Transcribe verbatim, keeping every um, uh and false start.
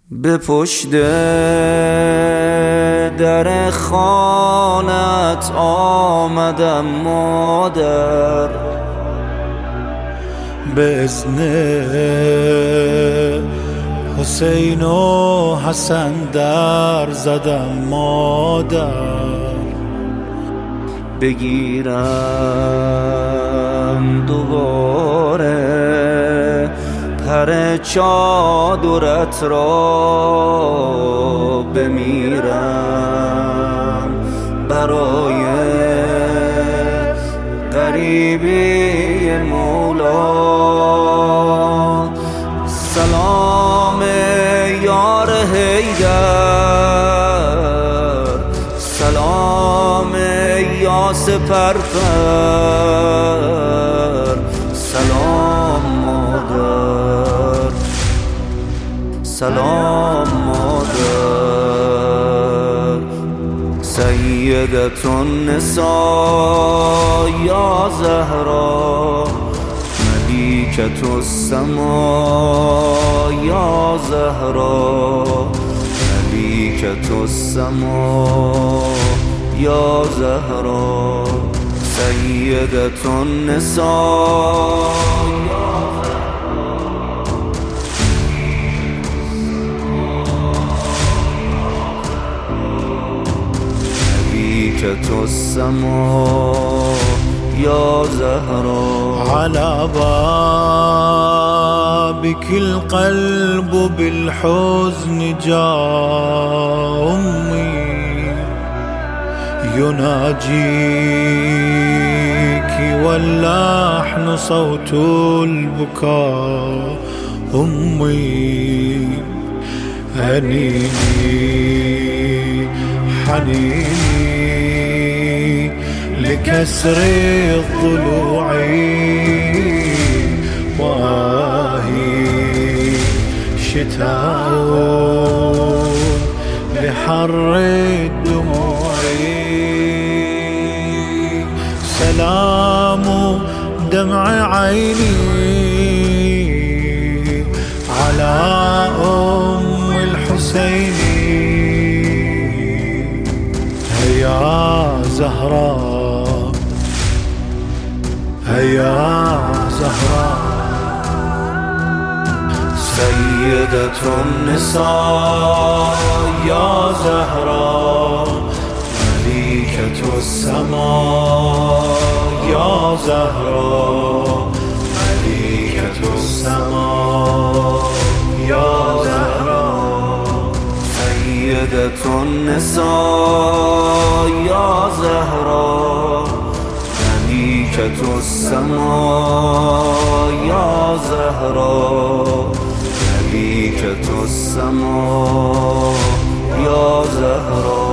به پشت در خانت آمدم مادر، به اذن حسین و حسن در زدم مادر. بگیرم دوباره پر چادرت را، بمیرم برای غریبی مولا. سلام یار حیدر، سلام یا سپرپر، سلام مادر، سلام مادر. سیدة النساء یا زهرا، ملیکة السماء یا زهرا، ملیکة السماء یا زهرا. سیدة النساء ملیکة السماء یا زهرا. على بابك القلب بالحزن جاء أمي، يناجيك واللحن صوت البكاء. أمي هنيني حنيني لكسر الضلوع، وآهي شتاء لحر الدموع. سلام دمع عيني على أم الحسين، هيا زهراء هيا زهراء. سيدة النساء يا زهراء، مليكة السماء يا زهراء، مليكة السماء يا زهراء. سيدة النساء يا زهراء، مليكة السماء يا زهراء، مليكة السماء يا زهراء.